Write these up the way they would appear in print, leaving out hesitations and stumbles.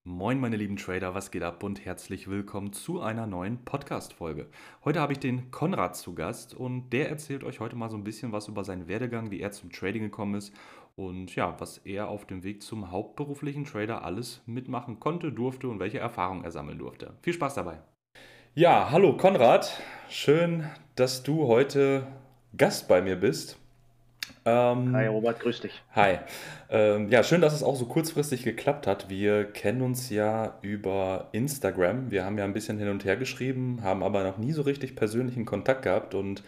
Moin, meine lieben Trader, was geht ab und herzlich willkommen zu einer neuen Podcast-Folge. Heute habe ich den Konrad zu Gast und der erzählt euch heute mal so ein bisschen was über seinen Werdegang, wie er zum Trading gekommen ist und ja, was er auf dem Weg zum hauptberuflichen Trader alles mitmachen konnte, durfte und welche Erfahrungen er sammeln durfte. Viel Spaß dabei. Ja, hallo Konrad, schön, dass du heute Gast bei mir bist. Hi Ähm, Robert, grüß dich. Hi. Ja, schön, dass es auch so kurzfristig geklappt hat. Wir kennen uns ja über Instagram. Wir haben ja ein bisschen hin und her geschrieben, haben aber noch nie so richtig persönlichen Kontakt gehabt. Und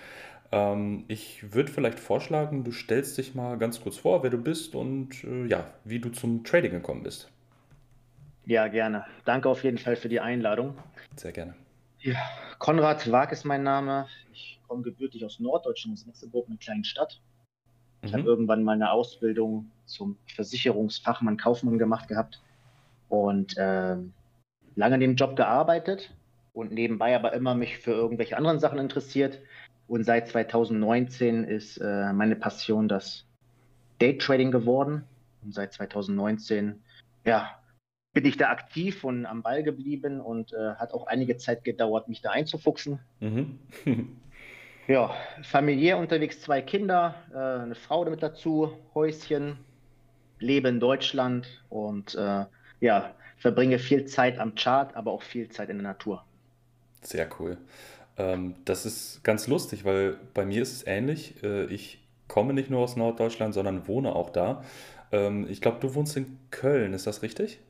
ich würde vielleicht vorschlagen, du stellst dich mal ganz kurz vor, wer du bist und ja, wie du zum Trading gekommen bist. Ja, gerne. Danke auf jeden Fall für die Einladung. Sehr gerne. Ja, Konrad Wag ist mein Name. Ich komme gebürtig aus Norddeutschland, aus Netzeburg, einer kleinen Stadt. Ich habe Mhm. irgendwann mal eine Ausbildung zum Versicherungsfachmann, Kaufmann gemacht gehabt und lange in dem Job gearbeitet und nebenbei aber immer mich für irgendwelche anderen Sachen interessiert. Und seit 2019 ist meine Passion das Daytrading geworden. Und seit 2019, ja, bin ich da aktiv und am Ball geblieben und hat auch einige Zeit gedauert, mich da einzufuchsen. Mhm. Ja, familiär unterwegs, zwei Kinder, eine Frau damit dazu, Häuschen, lebe in Deutschland und ja, verbringe viel Zeit am Chart, aber auch viel Zeit in der Natur. Sehr cool. Das ist ganz lustig, weil bei mir ist es ähnlich. Ich komme nicht nur aus Norddeutschland, sondern wohne auch da. Ich glaube, du wohnst in Köln, ist das richtig?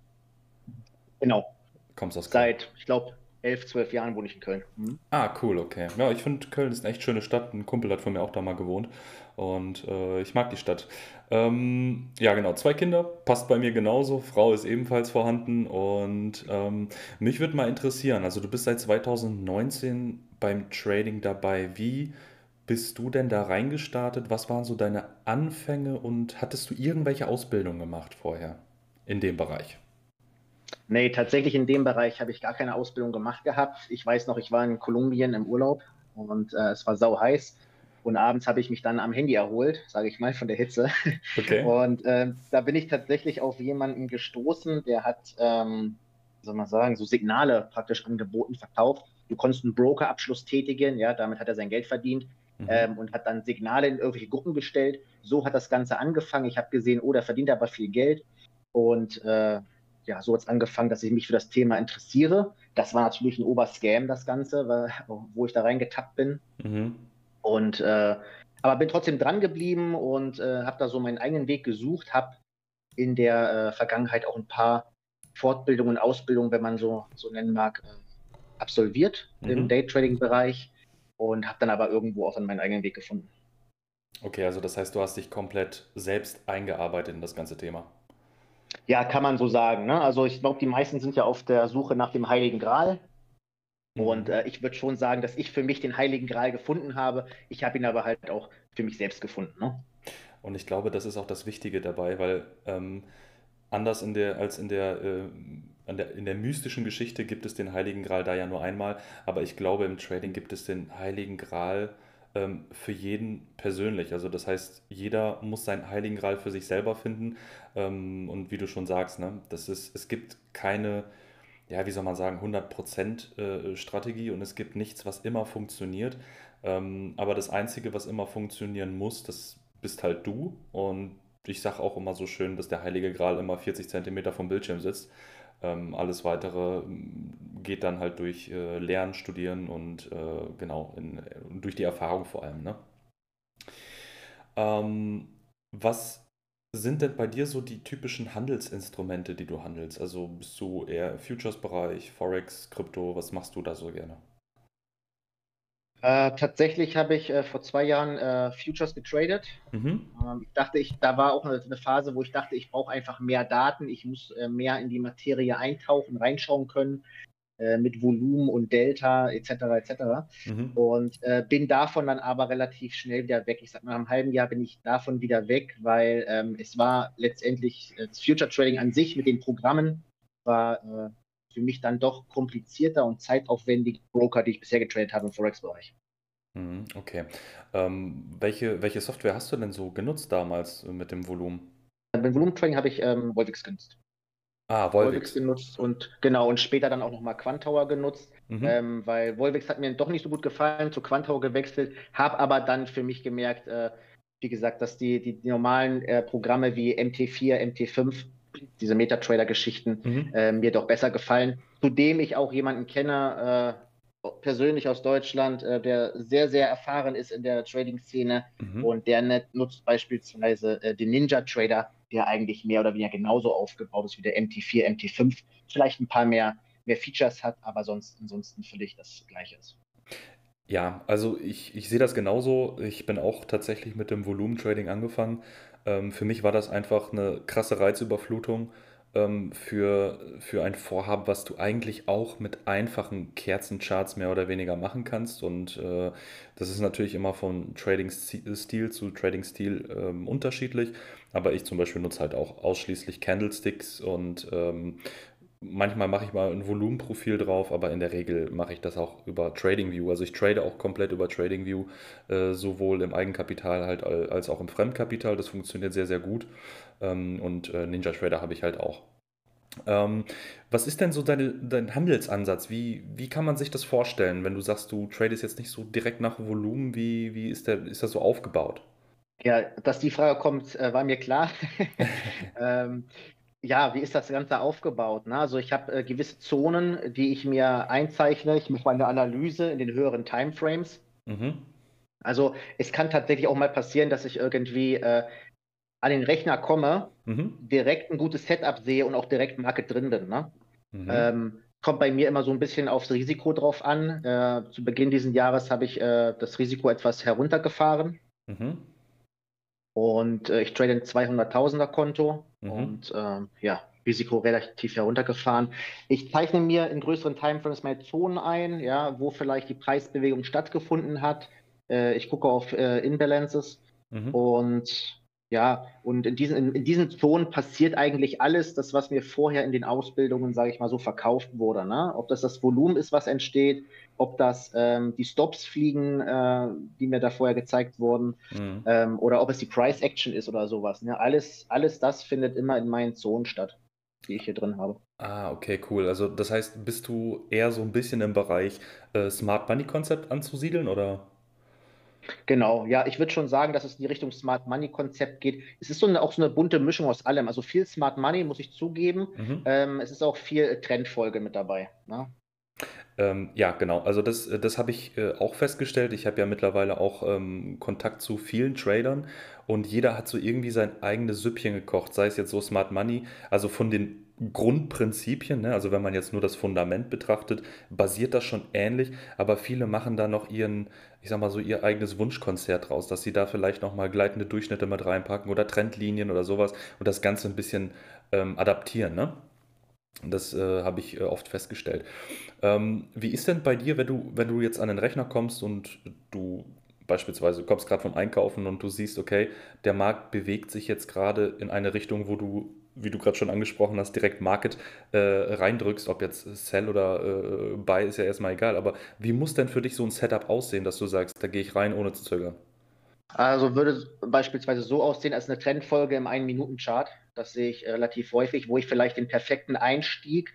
Genau, Kommst aus Köln. seit, ich glaube, 11, 12 Jahren wohne ich in Köln. Mhm. Ah, cool, okay. Ja, ich finde Köln ist eine echt schöne Stadt. Ein Kumpel hat von mir auch da mal gewohnt und ich mag die Stadt. Ja, genau, zwei Kinder, passt bei mir genauso. Frau ist ebenfalls vorhanden und mich würde mal interessieren, also du bist seit 2019 beim Trading dabei. Wie bist du denn da reingestartet? Was waren so deine Anfänge und hattest du irgendwelche Ausbildungen gemacht vorher in dem Bereich? Nee, tatsächlich in dem Bereich habe ich gar keine Ausbildung gemacht gehabt. Ich weiß noch, ich war in Kolumbien im Urlaub und es war sau heiß. Und abends habe ich mich dann am Handy erholt, sage ich mal, von der Hitze. Okay. Und da bin ich tatsächlich auf jemanden gestoßen, der hat, wie soll man sagen, so Signale praktisch angeboten, verkauft. Du konntest einen Broker-Abschluss tätigen, ja, damit hat er sein Geld verdient Mhm. und hat dann Signale in irgendwelche Gruppen gestellt. So hat das Ganze angefangen. Ich habe gesehen, oh, der verdient aber viel Geld. Und ja, so hat es angefangen, dass ich mich für das Thema interessiere. Das war natürlich ein Oberscam, das Ganze, weil, wo ich da reingetappt bin. Mhm. Und aber bin trotzdem dran geblieben und habe da so meinen eigenen Weg gesucht, habe in der Vergangenheit auch ein paar Fortbildungen, Ausbildungen, wenn man so nennen mag, absolviert im Mhm. Daytrading-Bereich und habe dann aber irgendwo auch dann meinen eigenen Weg gefunden. Okay, also das heißt, du hast dich komplett selbst eingearbeitet in das ganze Thema. Ja, kann man so sagen. Ne? Also ich glaube, die meisten sind ja auf der Suche nach dem Heiligen Gral. Und Mhm. ich würde schon sagen, dass ich für mich den Heiligen Gral gefunden habe. Ich habe ihn aber halt auch für mich selbst gefunden. Ne? Und ich glaube, das ist auch das Wichtige dabei, weil anders in der, als in der mystischen Geschichte gibt es den Heiligen Gral da ja nur einmal, aber ich glaube, im Trading gibt es den Heiligen Gral für jeden persönlich. Also das heißt, jeder muss seinen Heiligen Gral für sich selber finden. Und wie du schon sagst, ne, es gibt keine, ja, wie soll man sagen, 100% Strategie und es gibt nichts, was immer funktioniert. Aber das Einzige, was immer funktionieren muss, das bist halt du. Und ich sage auch immer so schön, dass der Heilige Gral immer 40 Zentimeter vom Bildschirm sitzt. Alles weitere geht dann halt durch Lernen, Studieren und genau, durch die Erfahrung vor allem. Ne? Ähm, Was sind denn bei dir so die typischen Handelsinstrumente, die du handelst? Also bist du eher im Futures-Bereich, Forex, Krypto, was machst du da so gerne? Tatsächlich habe ich vor 2 Jahren Futures getradet. Mhm. Da war auch eine Phase, wo ich dachte, ich brauche einfach mehr Daten, ich muss mehr in die Materie eintauchen, reinschauen können, mit Volumen und Delta etc. etc. Mhm. Und bin davon dann aber relativ schnell wieder weg. Ich sag mal, nach einem halben Jahr bin ich davon wieder weg, weil es war letztendlich das Future Trading an sich mit den Programmen war für mich dann doch komplizierter und zeitaufwendig Broker, die ich bisher getradet habe im Forex-Bereich. Mhm. Okay. Welche Software hast du denn so genutzt damals mit dem Volumen? Beim Volumentraining habe ich Wolfix genutzt. Ah, Volvix Volvix. genutzt und genau, und später dann auch nochmal Quantower genutzt, Mhm. weil Volvix hat mir doch nicht so gut gefallen, zu Quantower gewechselt, habe aber dann für mich gemerkt, wie gesagt, dass die normalen Programme wie MT4, MT5, diese MetaTrader-Geschichten, Mhm. mir doch besser gefallen. Zudem ich auch jemanden kenne, persönlich aus Deutschland, der sehr, sehr erfahren ist in der Trading-Szene Mhm. und der nutzt beispielsweise den Ninja Trader, der eigentlich mehr oder weniger genauso aufgebaut ist wie der MT4, MT5, vielleicht ein paar mehr Features hat, aber sonst ansonsten völlig das Gleiche ist. Ja, also ich sehe das genauso. Ich bin auch tatsächlich mit dem Volumentrading angefangen. Für mich war das einfach eine krasse Reizüberflutung für ein Vorhaben, was du eigentlich auch mit einfachen Kerzencharts mehr oder weniger machen kannst. Und das ist natürlich immer von Trading-Stil zu Trading-Stil unterschiedlich. Aber ich zum Beispiel nutze halt auch ausschließlich Candlesticks und manchmal mache ich mal ein Volumenprofil drauf, aber in der Regel mache ich das auch über TradingView. Also ich trade auch komplett über TradingView, sowohl im Eigenkapital halt als auch im Fremdkapital. Das funktioniert sehr, sehr gut. Und Ninja Trader habe ich halt auch. Ähm, Was ist denn so dein Handelsansatz? Wie kann man sich das vorstellen, wenn du sagst, du tradest jetzt nicht so direkt nach Volumen? Wie ist das so aufgebaut? Ja, dass die Frage kommt, war mir klar. ähm, ja, wie ist das Ganze aufgebaut? Ne? Also ich habe gewisse Zonen, die ich mir einzeichne. Ich mache meine Analyse in den höheren Timeframes. Mhm. Also es kann tatsächlich auch mal passieren, dass ich irgendwie an den Rechner komme, Mhm. direkt ein gutes Setup sehe und auch direkt Market drin bin. Ne? Mhm. Kommt bei mir immer so ein bisschen aufs Risiko drauf an. Zu Beginn dieses Jahres habe ich das Risiko etwas heruntergefahren Mhm. und ich trade ein 200.000er Konto Mhm. und ja, Risiko relativ heruntergefahren. Ich zeichne mir in größeren Timeframes meine Zonen ein, ja, wo vielleicht die Preisbewegung stattgefunden hat. Ich gucke auf Imbalances Mhm. und ja, und in diesen Zonen passiert eigentlich alles, das, was mir vorher in den Ausbildungen, sage ich mal, so verkauft wurde. Ne? Ob das Volumen ist, was entsteht, ob das die Stops fliegen, die mir da vorher gezeigt wurden, Mhm. oder ob es die Price Action ist oder sowas. Ne? Alles das findet immer in meinen Zonen statt, die ich hier drin habe. Ah, okay, cool. Also das heißt, bist du eher so ein bisschen im Bereich Smart Money Konzept anzusiedeln, oder? Genau, ja, ich würde schon sagen, dass es in die Richtung Smart Money Konzept geht. Es ist auch so eine bunte Mischung aus allem. Also viel Smart Money, muss ich zugeben. Mhm. Es ist auch viel Trendfolge mit dabei. Ne? Ja, genau. Also das habe ich auch festgestellt. Ich habe ja mittlerweile auch Kontakt zu vielen Tradern und jeder hat so irgendwie sein eigenes Süppchen gekocht, sei es jetzt so Smart Money, also von den Grundprinzipien, ne? Also wenn man jetzt nur das Fundament betrachtet, basiert das schon ähnlich, aber viele machen da noch ich sag mal so, ihr eigenes Wunschkonzert draus, dass sie da vielleicht nochmal gleitende Durchschnitte mit reinpacken oder Trendlinien oder sowas und das Ganze ein bisschen adaptieren, ne? Das habe ich oft festgestellt. Wie ist denn bei dir, wenn du jetzt an den Rechner kommst und du beispielsweise kommst gerade vom Einkaufen und du siehst, okay, der Markt bewegt sich jetzt gerade in eine Richtung, wo du, wie du gerade schon angesprochen hast, direkt Market reindrückst, ob jetzt Sell oder Buy ist ja erstmal egal, aber wie muss denn für dich so ein Setup aussehen, dass du sagst, da gehe ich rein, ohne zu zögern? Also würde es beispielsweise so aussehen als eine Trendfolge im 1-Minuten-Chart. Das sehe ich relativ häufig, wo ich vielleicht den perfekten Einstieg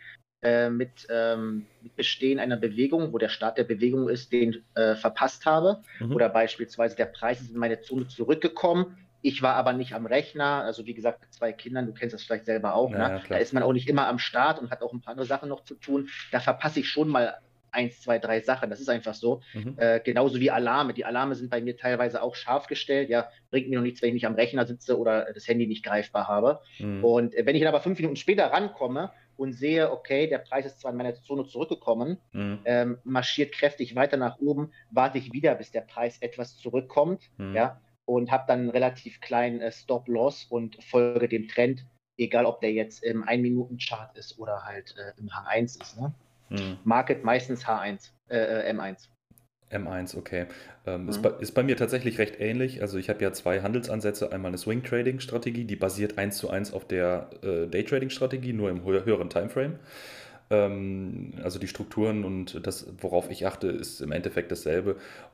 mit Bestehen einer Bewegung, wo der Start der Bewegung ist, den verpasst habe. Mhm. Oder beispielsweise der Preis ist in meine Zone zurückgekommen. Ich war aber nicht am Rechner. Also wie gesagt, mit 2 Kindern, du kennst das vielleicht selber auch. Ne? Ja, Da klar. ist man auch nicht immer am Start und hat auch ein paar andere Sachen noch zu tun. Da verpasse ich schon mal eins, zwei, drei Sachen. Das ist einfach so. Mhm. Genauso wie Alarme. Die Alarme sind bei mir teilweise auch scharf gestellt. Ja, bringt mir noch nichts, wenn ich nicht am Rechner sitze oder das Handy nicht greifbar habe. Mhm. Und wenn ich dann aber 5 Minuten später rankomme und sehe, okay, der Preis ist zwar in meine Zone zurückgekommen, Mhm. marschiert kräftig weiter nach oben, warte ich wieder, bis der Preis etwas zurückkommt, Mhm. ja, und habe dann einen relativ kleinen Stop-Loss und folge dem Trend, egal ob der jetzt im 1-Minuten-Chart ist oder halt im H1 ist. Ne? Mhm. Market meistens H1, M1. M1, okay. Mhm. Ist bei mir tatsächlich recht ähnlich. Also ich habe ja zwei Handelsansätze. Einmal eine Swing-Trading-Strategie, die basiert eins zu eins auf der Day-Trading-Strategie, nur im höheren Timeframe. Also die Strukturen und das, worauf ich achte, ist im Endeffekt dasselbe.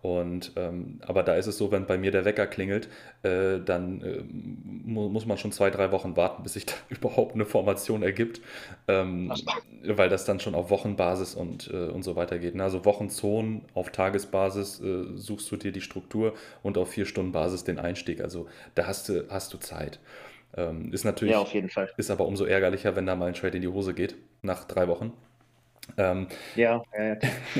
Aber da ist es so, wenn bei mir der Wecker klingelt, dann muss man schon 2, 3 Wochen warten, bis sich da überhaupt eine Formation ergibt, Ach, weil das dann schon auf Wochenbasis und so weiter geht. Ne? Also Wochenzonen auf Tagesbasis suchst du dir die Struktur und auf 4 Stunden Basis den Einstieg. Also da hast du Zeit. Ist ja, natürlich, auf jeden Fall. ist aber umso ärgerlicher, wenn da mal ein Trade in die Hose geht nach 3 Wochen. Ähm, Ja, ja, ja.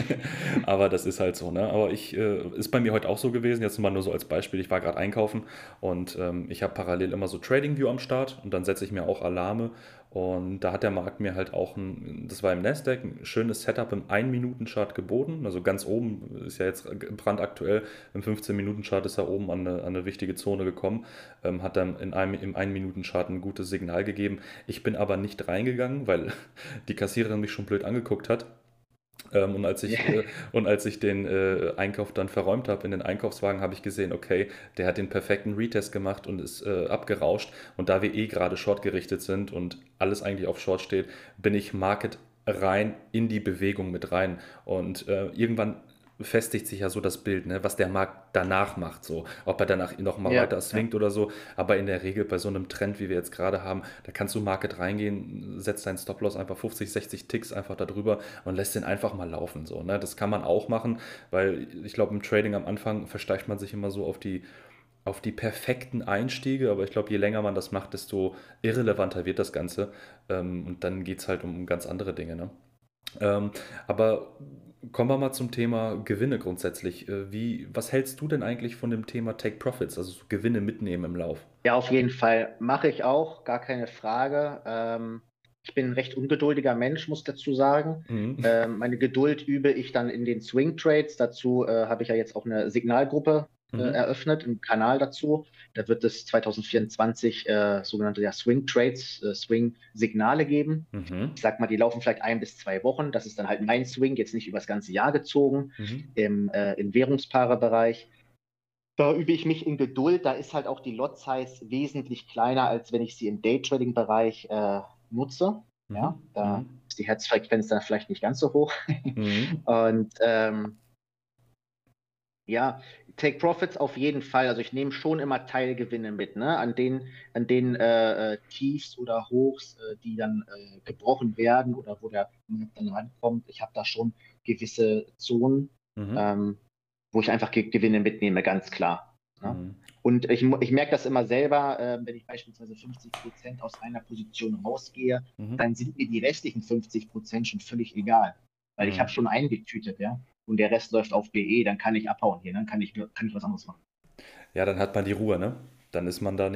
aber das ist halt so, ne? Aber ist bei mir heute auch so gewesen, jetzt mal nur so als Beispiel, ich war gerade einkaufen und ich habe parallel immer so TradingView am Start und dann setze ich mir auch Alarme und da hat der Markt mir halt auch das war im Nasdaq, ein schönes Setup im 1-Minuten-Chart geboten, also ganz oben ist ja jetzt brandaktuell, im 15-Minuten-Chart ist er oben an eine wichtige Zone gekommen, hat dann im 1-Minuten-Chart ein gutes Signal gegeben. Ich bin aber nicht reingegangen, weil die Kassiererin mich schon blöd angeguckt hat. Ähm, und, als Ja, ich, äh, und als ich den Einkauf dann verräumt habe in den Einkaufswagen, habe ich gesehen, okay, der hat den perfekten Retest gemacht und ist abgerauscht. Und da wir gerade Short gerichtet sind und alles eigentlich auf Short steht, bin ich Market rein in die Bewegung mit rein. Und irgendwann festigt sich ja so das Bild, ne, was der Markt danach macht, so, ob er danach noch mal ja, weiter ja. swingt oder so, aber in der Regel bei so einem Trend, wie wir jetzt gerade haben, da kannst du Market reingehen, setzt deinen Stop-Loss einfach 50, 60 Ticks einfach da drüber und lässt den einfach mal laufen, so, ne, das kann man auch machen, weil ich glaube, im Trading am Anfang versteift man sich immer so auf die perfekten Einstiege, aber ich glaube, je länger man das macht, desto irrelevanter wird das Ganze, und dann geht es halt um ganz andere Dinge, ne? Ähm, aber kommen wir mal zum Thema Gewinne grundsätzlich. Was hältst du denn eigentlich von dem Thema Take Profits, also so Gewinne mitnehmen im Lauf? Ja, auf jeden Fall mache ich auch, gar keine Frage. Ich bin ein recht ungeduldiger Mensch, muss dazu sagen. Mhm. Meine Geduld übe ich dann in den Swing Trades. Dazu habe ich ja jetzt auch eine Signalgruppe Mhm. eröffnet, einen Kanal dazu. Da wird es 2024 sogenannte ja, Swing Trades, Swing Signale geben. Mhm. Ich sag mal, die laufen vielleicht 1 bis 2 Wochen. Das ist dann halt mein Swing, jetzt nicht über das ganze Jahr gezogen Mhm. im Währungspaare-Bereich. Da übe ich mich in Geduld. Da ist halt auch die Lot-Size wesentlich kleiner, als wenn ich sie im Daytrading-Bereich nutze. Ja, Mhm. da Mhm. ist die Herzfrequenz dann vielleicht nicht ganz so hoch. Mhm. Und ja, Take Profits auf jeden Fall. Also ich nehme schon immer Teilgewinne mit, ne? An den Tiefs oder Hochs, die dann gebrochen werden oder wo der Markt dann rankommt. Ich habe da schon gewisse Zonen, Mhm. ähm, wo ich einfach Gewinne mitnehme, ganz klar. Ne? Mhm. Und ich merke das immer selber, wenn ich beispielsweise 50% aus einer Position rausgehe, Mhm. dann sind mir die restlichen 50% schon völlig egal. Weil ich habe Mhm. schon eingetütet, ja. Und der Rest läuft auf BE, dann kann ich abhauen hier, dann kann ich was anderes machen. Ja, dann hat man die Ruhe, ne? Dann ist man da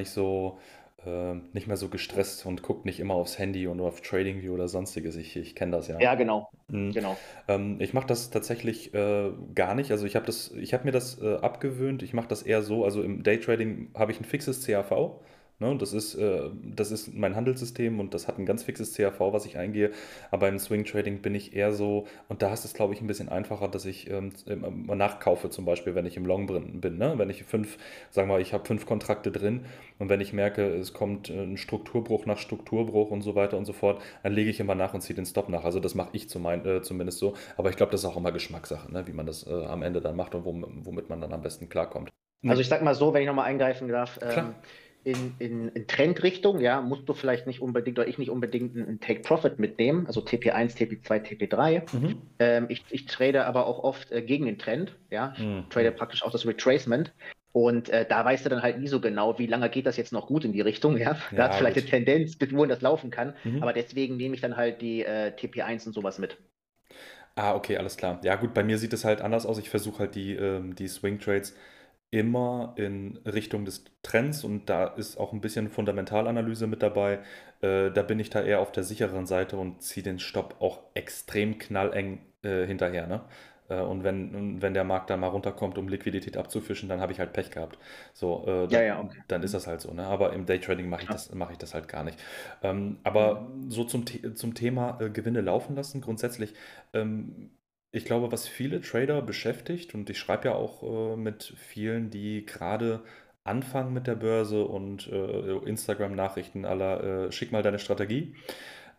nicht mehr so gestresst und guckt nicht immer aufs Handy und auf TradingView oder sonstiges. Ich kenne das ja. Ja, genau. Mhm. Genau. Ich mache das tatsächlich gar nicht. Also ich habe mir das abgewöhnt. Ich mache das eher so. Also im Daytrading habe ich ein fixes CAV. Ne? Das ist mein Handelssystem und das hat ein ganz fixes CAV, was ich eingehe. Aber im Swing Trading bin ich eher so, und da ist es, glaube ich, ein bisschen einfacher, dass ich immer nachkaufe, zum Beispiel, wenn ich im Long bin. Ne? Wenn ich sagen wir mal, ich habe 5 Kontrakte drin und wenn ich merke, es kommt ein Strukturbruch nach Strukturbruch und so weiter und so fort, dann lege ich immer nach und ziehe den Stop nach. Also das mache ich zumindest so. Aber ich glaube, das ist auch immer Geschmackssache, ne? Wie man das am Ende dann macht und womit man dann am besten klarkommt. Also Ne, ich sag mal so, wenn ich nochmal eingreifen darf, klar. in Trendrichtung, ja, musst du vielleicht nicht unbedingt oder ich nicht unbedingt einen Take-Profit mitnehmen, also TP1, TP2, TP3. Mhm. Ich trade aber auch oft gegen den Trend, ja. Ich trade Mhm. praktisch auch das Retracement. Und da weißt du dann halt nie so genau, wie lange geht das jetzt noch gut in die Richtung, ja. Da hat es Ja, vielleicht eine gut. Tendenz, bis wohin das laufen kann. Aber Mhm. deswegen nehme ich dann halt die TP1 und sowas mit. Ah, okay, alles klar. Ja, gut, bei mir sieht es halt anders aus. Ich versuche halt die Swing Trades immer in Richtung des Trends und da ist auch ein bisschen Fundamentalanalyse mit dabei. Da bin ich da eher auf der sicheren Seite und ziehe den Stopp auch extrem knalleng hinterher. Ne? Und wenn der Markt dann mal runterkommt, um Liquidität abzufischen, dann habe ich halt Pech gehabt. So, Ja, ja, okay. dann ist Mhm. das halt so. Ne? Aber im Daytrading Klar. mache ich das halt gar nicht. Mhm. Aber so zum Thema Gewinne laufen lassen, grundsätzlich. Ähm, Ich glaube, was viele Trader beschäftigt, und ich schreibe ja auch mit vielen, die gerade anfangen mit der Börse und Instagram-Nachrichten aller schick mal deine Strategie.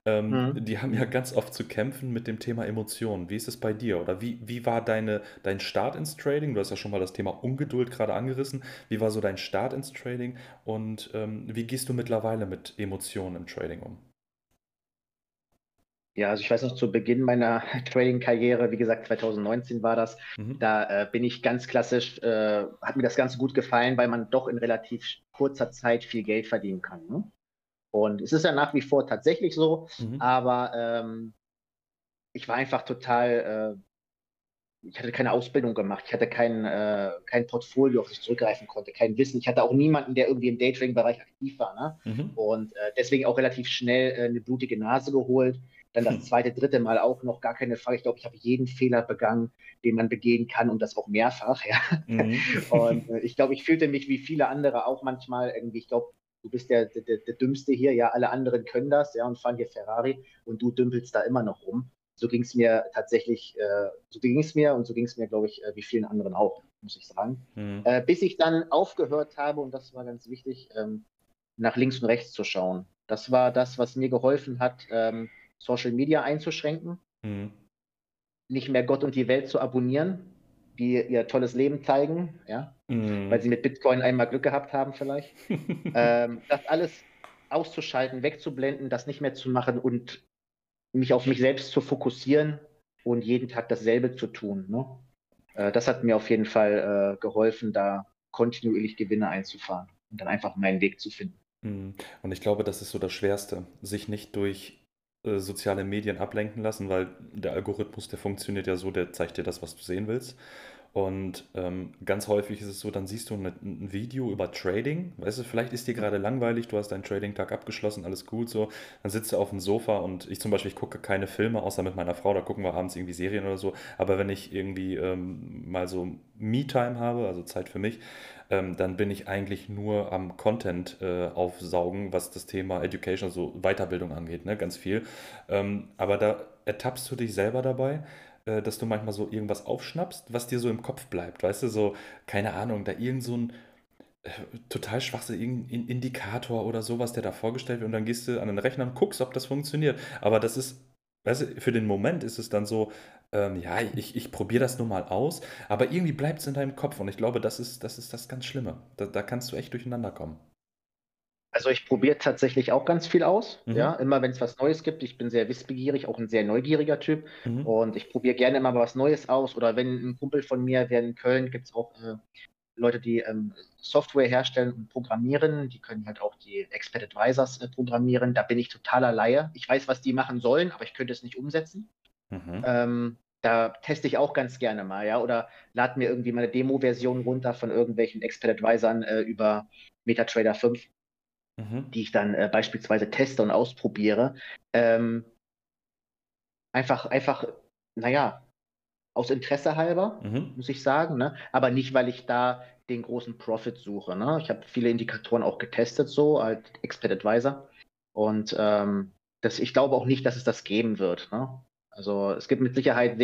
Mhm. Die haben ja Mhm. ganz oft zu kämpfen mit dem Thema Emotionen. Wie ist es bei dir? Oder wie war dein Start ins Trading? Du hast ja schon mal das Thema Ungeduld gerade angerissen. Wie war so dein Start ins Trading und wie gehst du mittlerweile mit Emotionen im Trading um? Ja, also ich weiß noch, zu Beginn meiner Trading-Karriere, wie gesagt, 2019 war das, Mhm. da bin ich ganz klassisch, hat mir das Ganze gut gefallen, weil man doch in relativ kurzer Zeit viel Geld verdienen kann. Ne? Und es ist ja nach wie vor tatsächlich so, Mhm. aber ich war einfach total, ich hatte keine Ausbildung gemacht, ich hatte kein Portfolio, auf das ich zurückgreifen konnte, kein Wissen. Ich hatte auch niemanden, der irgendwie im Daytrading-Bereich aktiv war. Ne? Mhm. Und deswegen auch relativ schnell eine blutige Nase geholt. Dann das zweite, dritte Mal auch noch gar keine Frage. Ich glaube, ich habe jeden Fehler begangen, den man begehen kann und das auch mehrfach. Ja. Mhm. Und ich glaube, ich fühlte mich wie viele andere auch manchmal irgendwie. Ich glaube, du bist der Dümmste hier. Ja, alle anderen können das, ja, und fahren hier Ferrari und du dümpelst da immer noch rum. So ging es mir tatsächlich, so ging es mir und so ging es mir, glaube ich, wie vielen anderen auch, muss ich sagen. Mhm. Bis ich dann aufgehört habe, und das war ganz wichtig, nach links und rechts zu schauen. Das war das, was mir geholfen hat, Social Media einzuschränken, Mhm. nicht mehr Gott und die Welt zu abonnieren, die ihr tolles Leben zeigen, ja, weil Mhm. sie mit Bitcoin einmal Glück gehabt haben vielleicht. Das alles auszuschalten, wegzublenden, das nicht mehr zu machen und mich auf mich selbst zu fokussieren und jeden Tag dasselbe zu tun. Ne? Das hat mir auf jeden Fall geholfen, da kontinuierlich Gewinne einzufahren und dann einfach meinen Weg zu finden. Mhm. Und ich glaube, das ist so das Schwerste, sich nicht durch soziale Medien ablenken lassen, weil der Algorithmus, der funktioniert ja so, der zeigt dir das, was du sehen willst. Und ganz häufig ist es so, dann siehst du ein Video über Trading. Weißt du, vielleicht ist dir gerade langweilig, du hast deinen Trading-Tag abgeschlossen, alles gut so. Dann sitzt du auf dem Sofa und ich zum Beispiel, ich gucke keine Filme, außer mit meiner Frau, da gucken wir abends irgendwie Serien oder so. Aber wenn ich irgendwie mal so Me-Time habe, also Zeit für mich, dann bin ich eigentlich nur am Content aufsaugen, was das Thema Education, also Weiterbildung angeht, ne? Ganz viel. Aber da ertappst du dich selber dabei, dass du manchmal so irgendwas aufschnappst, was dir so im Kopf bleibt, weißt du, so, keine Ahnung, da irgend so ein äh, total schwachsinnigen Indikator oder sowas, der da vorgestellt wird und dann gehst du an den Rechner und guckst, ob das funktioniert. Aber das ist, weißt du, für den Moment ist es dann so, ja, ich probiere das nur mal aus, aber irgendwie bleibt es in deinem Kopf und ich glaube, das ist das ganz Schlimme. Da kannst du echt durcheinander kommen. Also ich probiere tatsächlich auch ganz viel aus. Ja, Mhm. immer wenn es was Neues gibt. Ich bin sehr wissbegierig, auch ein sehr neugieriger Typ. Mhm. Und ich probiere gerne immer was Neues aus. Oder wenn ein Kumpel von mir, der in Köln gibt es auch Leute, die Software herstellen und programmieren. Die können halt auch die Expert Advisors programmieren. Da bin ich totaler Laie. Ich weiß, was die machen sollen, aber ich könnte es nicht umsetzen. Mhm. Da teste ich auch ganz gerne mal, ja. Oder lade mir irgendwie meine Demo-Version runter von irgendwelchen Expert Advisern über MetaTrader 5, Mhm. die ich dann beispielsweise teste und ausprobiere. Ähm, einfach, naja, aus Interesse halber, Mhm. muss ich sagen, ne? Aber nicht, weil ich da den großen Profit suche. Ne? Ich habe viele Indikatoren auch getestet, so als Expert Advisor. Und ich glaube auch nicht, dass es das geben wird. Ne? Also es gibt mit Sicherheit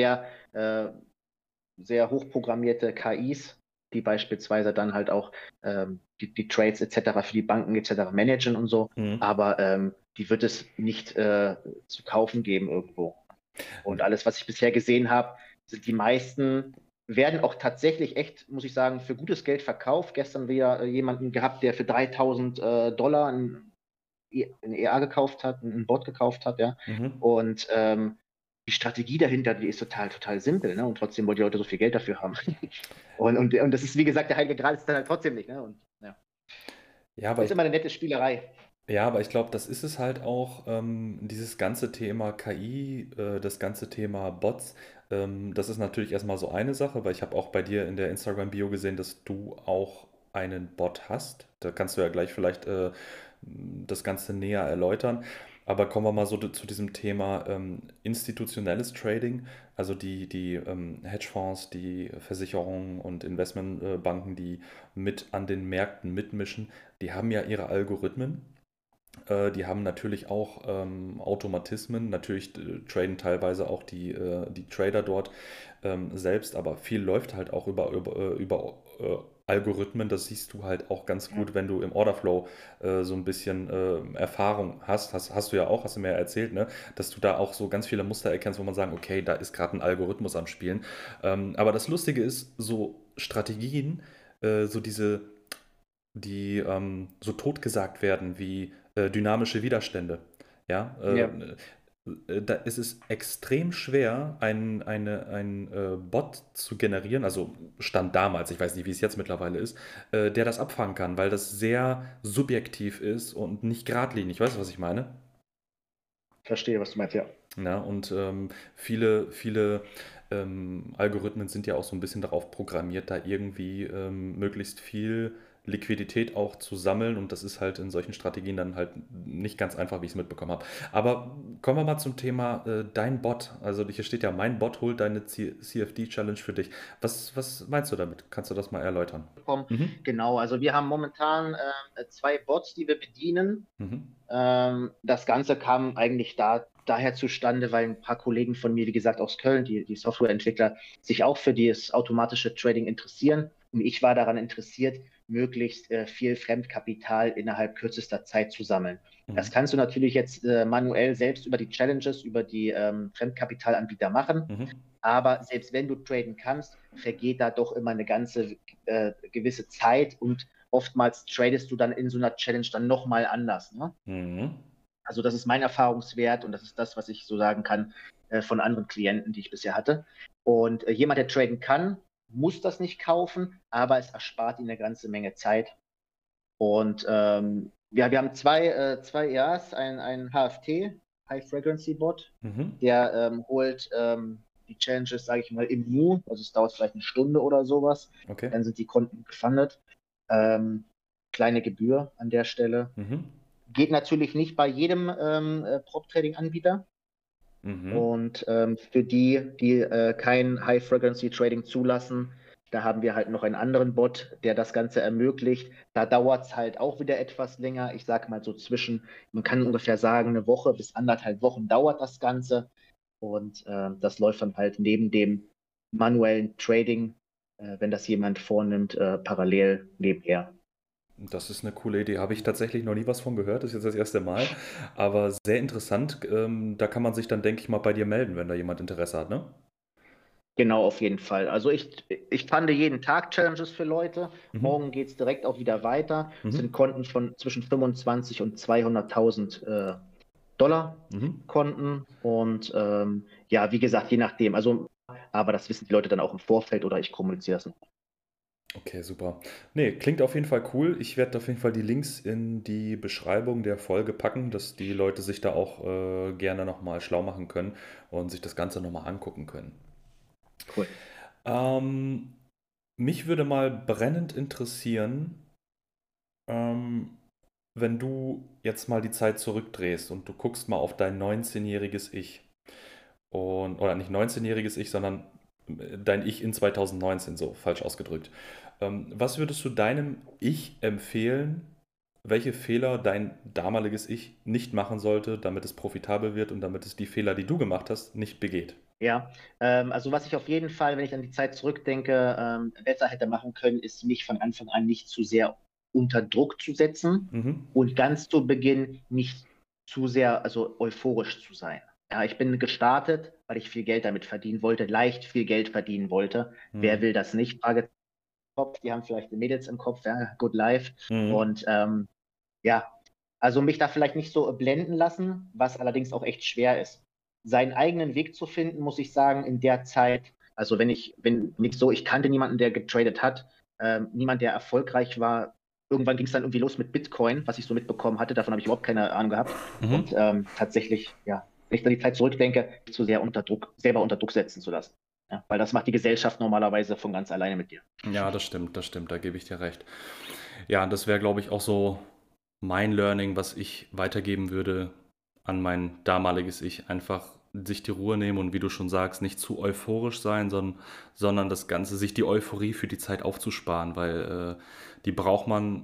sehr hochprogrammierte KIs, die beispielsweise dann halt auch die Trades etc. für die Banken etc. managen und so. Mhm. Aber die wird es nicht zu kaufen geben irgendwo. Und alles, was ich bisher gesehen habe, sind die meisten, werden auch tatsächlich echt, muss ich sagen, für gutes Geld verkauft. Gestern wieder jemanden gehabt, der für 3000 Dollar ein EA gekauft hat, ein Bot gekauft hat, ja. Mhm. Und die Strategie dahinter, die ist total simpel, ne? Und trotzdem wollen die Leute so viel Geld dafür haben. Und das ist, wie gesagt, der Heilige Gral ist dann halt trotzdem nicht, ne? Und ja, Ja, aber ist ich, immer eine nette Spielerei. Ja, aber ich glaube, das ist es halt auch, dieses ganze Thema KI, das ganze Thema Bots. Das ist natürlich erstmal so eine Sache, weil ich habe auch bei dir in der Instagram-Bio gesehen, dass du auch einen Bot hast. Da kannst du ja gleich vielleicht das Ganze näher erläutern. Aber kommen wir mal so zu diesem Thema institutionelles Trading, also die Hedgefonds, die Versicherungen und Investmentbanken, die mit an den Märkten mitmischen, die haben ja ihre Algorithmen. Die haben natürlich auch Automatismen, natürlich traden teilweise auch die Trader dort selbst, aber viel läuft halt auch über Algorithmen, das siehst du halt auch ganz Ja, gut, wenn du im Orderflow so ein bisschen Erfahrung hast du ja auch, hast du mir ja erzählt, ne? Dass du da auch so ganz viele Muster erkennst, wo man sagen, okay, da ist gerade ein Algorithmus am Spielen. Aber das Lustige ist, so Strategien, so die so totgesagt werden wie dynamische Widerstände. Ja, ja, da ist es extrem schwer, ein Bot zu generieren, also stand damals, ich weiß nicht, wie es jetzt mittlerweile ist, der das abfangen kann, weil das sehr subjektiv ist und nicht geradlinig. Weißt du, was ich meine? verstehe, was du meinst, ja. Ja, und viele Algorithmen sind ja auch so ein bisschen darauf programmiert, da irgendwie möglichst viel Liquidität auch zu sammeln. Und das ist halt in solchen Strategien dann halt nicht ganz einfach, wie ich es mitbekommen habe. Aber kommen wir mal zum Thema dein Bot. Also hier steht ja, mein Bot holt deine CFD-Challenge für dich. Was meinst du damit? Kannst du das mal erläutern? Bekommen. Mhm. Genau, also wir haben momentan zwei Bots, die wir bedienen. Mhm. Das Ganze kam eigentlich daher zustande, weil ein paar Kollegen von mir, wie gesagt, aus Köln, die Softwareentwickler, sich auch für das automatische Trading interessieren. Und ich war daran interessiert, möglichst viel Fremdkapital innerhalb kürzester Zeit zu sammeln. Das Mhm. kannst du natürlich jetzt manuell selbst über die Challenges, über die Fremdkapitalanbieter machen. Mhm. Aber selbst wenn du traden kannst, vergeht da doch immer eine ganze gewisse Zeit und oftmals tradest du dann in so einer Challenge dann nochmal anders. Ne? Mhm. Also das ist mein Erfahrungswert und das ist das, was ich so sagen kann von anderen Klienten, die ich bisher hatte. Und jemand, der traden kann, muss das nicht kaufen, aber es erspart ihm eine ganze Menge Zeit. Und ja, wir haben zwei EAs, ein HFT, High Frequency Bot, Mhm. der holt die Challenges, sage ich mal, im Nu, also es dauert vielleicht eine Stunde oder sowas, Okay. dann sind die Konten gefundet. Ähm, kleine Gebühr an der Stelle. Mhm. Geht natürlich nicht bei jedem Prop-Trading-Anbieter. Mhm. Und für die kein High-Frequency-Trading zulassen, da haben wir halt noch einen anderen Bot, der das Ganze ermöglicht. Da dauert es halt auch wieder etwas länger. Ich sage mal so man kann ungefähr sagen, eine Woche bis 1,5 Wochen dauert das Ganze. Und das läuft dann halt neben dem manuellen Trading, wenn das jemand vornimmt, parallel nebenher. Das ist eine coole Idee. Habe ich tatsächlich noch nie was von gehört. Das ist jetzt das erste Mal. Aber sehr interessant. Da kann man sich dann, denke ich mal, bei dir melden, wenn da jemand Interesse hat, ne? Genau, auf jeden Fall. Also ich fand jeden Tag Challenges für Leute. Mhm. Morgen geht es direkt auch wieder weiter. Es sind Mhm. Konten von zwischen 25 und 200.000 Dollar Mhm. Konten. Und ja, wie gesagt, je nachdem. Also, aber das wissen die Leute dann auch im Vorfeld oder ich kommuniziere das noch. Okay, super. Nee, klingt auf jeden Fall cool. Ich werde auf jeden Fall die Links in die Beschreibung der Folge packen, dass die Leute sich da auch gerne nochmal schlau machen können und sich das Ganze nochmal angucken können. Cool. Ähm, mich würde mal brennend interessieren, ähm, wenn du jetzt mal die Zeit zurückdrehst und du guckst mal auf dein 19-jähriges Ich oder nicht 19-jähriges Ich, sondern dein Ich in 2019, so falsch ausgedrückt. Was würdest du deinem Ich empfehlen, welche Fehler dein damaliges Ich nicht machen sollte, damit es profitabel wird und damit es die Fehler, die du gemacht hast, nicht begeht? Ja, also was ich auf jeden Fall, wenn ich an die Zeit zurückdenke, besser hätte machen können, ist mich von Anfang an nicht zu sehr unter Druck zu setzen Mhm. und ganz zu Beginn nicht zu sehr, also euphorisch zu sein. Ja, ich bin gestartet, weil ich viel Geld damit verdienen wollte, leicht viel Geld verdienen wollte. Wer Mhm. will das nicht? Frage Kopf, die haben vielleicht die Mädels im Kopf, ja, good life. Mhm. Und ja, also mich da vielleicht nicht so blenden lassen, was allerdings auch echt schwer ist. Seinen eigenen Weg zu finden, muss ich sagen, in der Zeit, also wenn nicht so, ich kannte niemanden, der getradet hat, niemand, der erfolgreich war. Irgendwann ging es dann irgendwie los mit Bitcoin, was ich so mitbekommen hatte, davon habe ich überhaupt keine Ahnung gehabt. Und Mhm. tatsächlich, ja, wenn ich an die Zeit zurückdenke, nicht zu sehr unter Druck, selber unter Druck setzen zu lassen. Ja, weil das macht die Gesellschaft normalerweise von ganz alleine mit dir. Ja, das stimmt, da gebe ich dir recht. Ja, das wäre, glaube ich, auch so mein Learning, was ich weitergeben würde an mein damaliges Ich. Einfach sich die Ruhe nehmen und wie du schon sagst, nicht zu euphorisch sein, sondern das Ganze, sich die Euphorie für die Zeit aufzusparen, weil die braucht man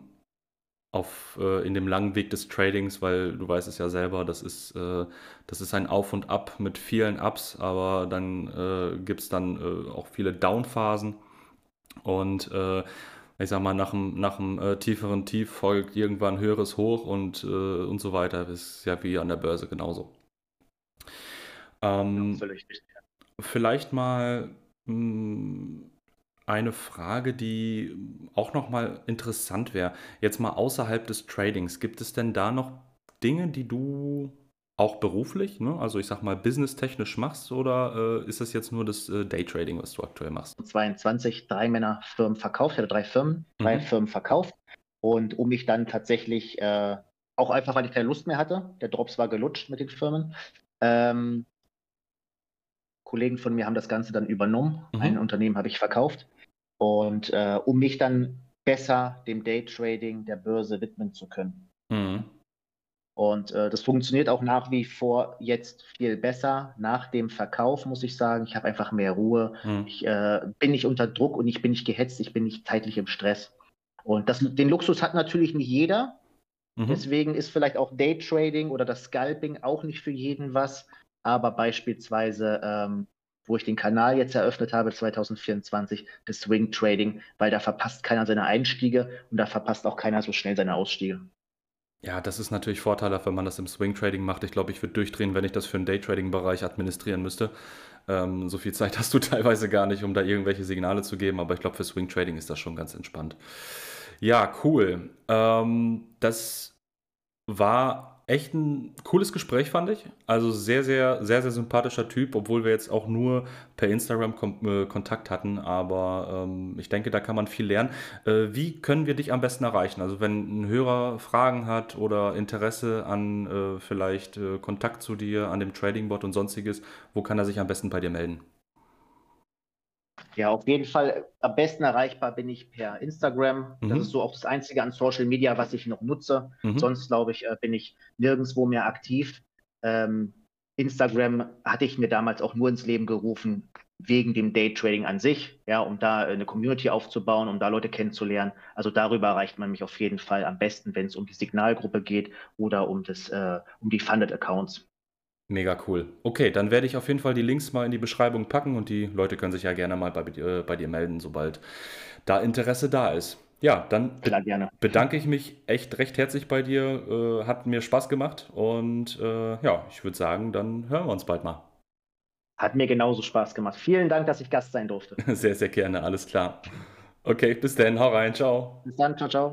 in dem langen Weg des Tradings, weil du weißt es ja selber, das ist ein Auf und Ab mit vielen Ups, aber dann gibt es dann auch viele Downphasen und Ich sag mal, nach dem tieferen Tief folgt irgendwann höheres Hoch und so weiter. Das ist ja wie an der Börse genauso. Ja, Ähm, völlig richtig. Vielleicht mal eine Frage, die auch noch mal interessant wäre. Jetzt mal außerhalb des Tradings. Gibt es denn da noch Dinge, die du auch beruflich, ne, also ich sag mal, businesstechnisch machst oder ist das jetzt nur das Daytrading, was du aktuell machst? 22 Drei-Männer-Firmen verkauft, ich hatte 3 Firmen, drei Mhm. Firmen verkauft. Und um mich dann tatsächlich, auch einfach, weil ich keine Lust mehr hatte, der Drops war gelutscht mit den Firmen, ähm, Kollegen von mir haben das Ganze dann übernommen. Ein Mhm. Unternehmen habe ich verkauft. Und um mich dann besser dem Daytrading der Börse widmen zu können. Mhm. Und das funktioniert auch nach wie vor jetzt viel besser. Nach dem Verkauf muss ich sagen, ich habe einfach mehr Ruhe. Mhm. Ich bin nicht unter Druck und ich bin nicht gehetzt, ich bin nicht zeitlich im Stress. Und den Luxus hat natürlich nicht jeder. Mhm. Deswegen ist vielleicht auch Daytrading oder das Scalping auch nicht für jeden was. Aber beispielsweise, wo ich den Kanal jetzt eröffnet habe, 2024, das Swing Trading, weil da verpasst keiner seine Einstiege und da verpasst auch keiner so schnell seine Ausstiege. Ja, das ist natürlich vorteilhaft, wenn man das im Swing Trading macht. Ich glaube, ich würde durchdrehen, wenn ich das für den Daytrading-Bereich administrieren müsste. So viel Zeit hast du teilweise gar nicht, um da irgendwelche Signale zu geben, aber ich glaube, für Swing Trading ist das schon ganz entspannt. Ja, cool. Das war echt ein cooles Gespräch, fand ich. Also sehr, sehr, sehr, sehr sympathischer Typ, obwohl wir jetzt auch nur per Instagram Kontakt hatten. Aber ich denke, da kann man viel lernen. Wie können wir dich am besten erreichen? Also wenn ein Hörer Fragen hat oder Interesse an vielleicht Kontakt zu dir, an dem Trading-Bot und sonstiges, wo kann er sich am besten bei dir melden? Ja, auf jeden Fall am besten erreichbar bin ich per Instagram. Das ist Mhm. so auch das Einzige an Social Media, was ich noch nutze. Mhm. Sonst, glaube ich, bin ich nirgendwo mehr aktiv. Ähm, Instagram hatte ich mir damals auch nur ins Leben gerufen, wegen dem Daytrading an sich, ja, um da eine Community aufzubauen, um da Leute kennenzulernen. Also darüber erreicht man mich auf jeden Fall am besten, wenn es um die Signalgruppe geht oder um die Funded Accounts. Mega cool. Okay, dann werde ich auf jeden Fall die Links mal in die Beschreibung packen und die Leute können sich ja gerne mal bei dir melden, sobald da Interesse da ist. Ja, dann Klar, gerne. bedanke ich mich echt recht herzlich bei dir. Hat mir Spaß gemacht und ja, ich würde sagen, dann hören wir uns bald mal. Hat mir genauso Spaß gemacht. Vielen Dank, dass ich Gast sein durfte. Sehr, sehr gerne, alles klar. Okay, bis dann, hau rein, ciao. Bis dann, ciao, ciao.